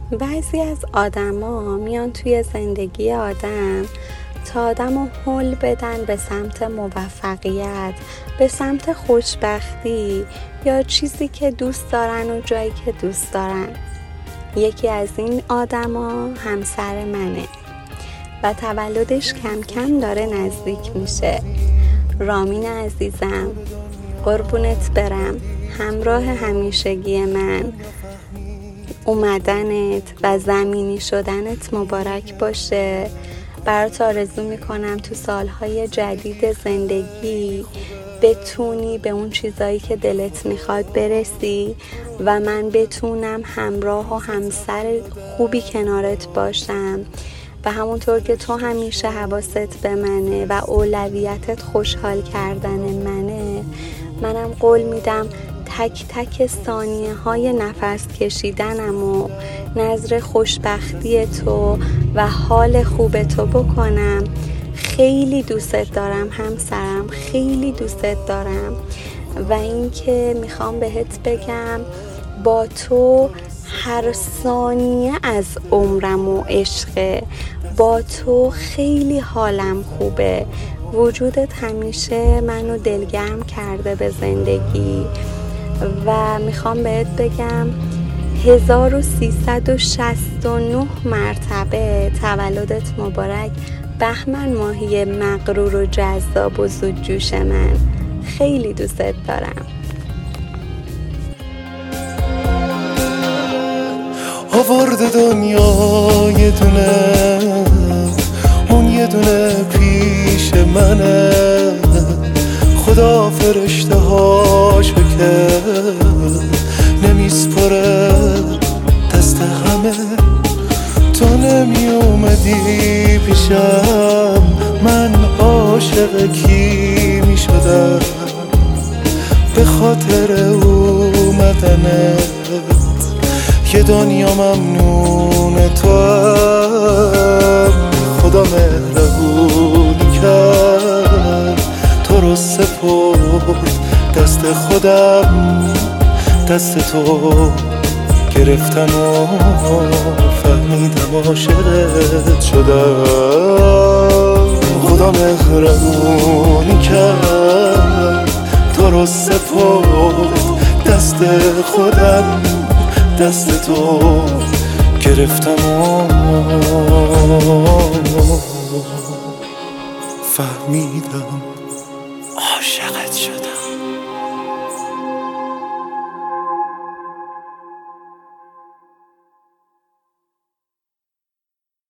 بعضی از آدما میان توی زندگی آدم تا آدمو هل بدن به سمت موفقیت، به سمت خوشبختی یا چیزی که دوست دارن و جایی که دوست دارن. یکی از این آدما همسر منه و تولدش کم کم داره نزدیک میشه. رامین عزیزم، قربونت برم، همراه همیشگی من. اومدنت و زمینی شدنت مبارک باشه. برات آرزو میکنم تو سالهای جدید زندگی بتونی به اون چیزایی که دلت میخواد برسی و من بتونم همراه و همسر خوبی کنارت باشم و همونطور که تو همیشه حواست به منه و اولویتت خوشحال کردن منه، منم قول میدم تک تک ثانیه های نفس کشیدنم و نظر خوشبختی تو و حال خوب تو بکنم. خیلی دوستت دارم همسرم، خیلی دوستت دارم و اینکه میخوام بهت بگم با تو هر ثانیه از عمرم و عشقه، با تو خیلی حالم خوبه. وجودت همیشه منو دلگرم کرده به زندگی و میخوام بهت بگم 1369 مرتبه تولدت مبارک، بهمن ماهی مغرور و جذاب و زودجوش من. خیلی دوستت دارم. آورده دنیا یه دونه، اون یه دونه پیش منه. خدا فرشته هاش بکرد نمیسپره دست همه. تو نمی اومدی پیشم، من عاشق کی می شدم به خاطر اومدنت. یه دنیا ممنون تو هم، خدا مهربونی کرد تو رو سپرد دست خودم. دست تو گرفتم و فهمیدم عاشقت شدم. خدا مهربونی کرد تو رو سپرد دست خودم. دست تو گرفتم و فهمیدم عاشقت شدم.